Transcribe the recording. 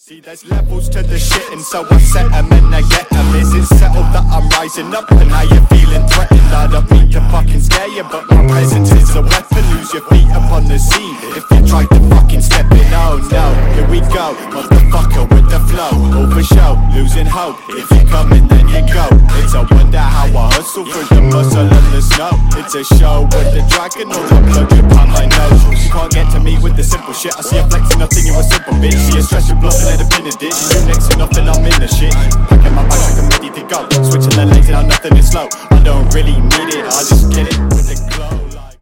See, there's levels to the shit, and so I set them and I get them. Is it settled that I'm rising up and now you're feeling threatened? I don't mean to fucking scare you, but my presence is a weapon. Lose your feet up on the scene if you try to fucking step in. Oh no, here we go, motherfucker with the flow. Over show, losing hope. If you come in then you go. It's a wonder how I hustle through the muscle and the snow. It's a show with the dragon or the blood upon my nose. You can't get to me with the simple shit. I see you flexing, I think you a simple bitch. See you stress your bluff and let it pin a ditch. You next to nothing, I'm in the shit. Packing my bags like I'm ready to go. Switching the lanes now, nothing is slow. I don't really need it, I just get it.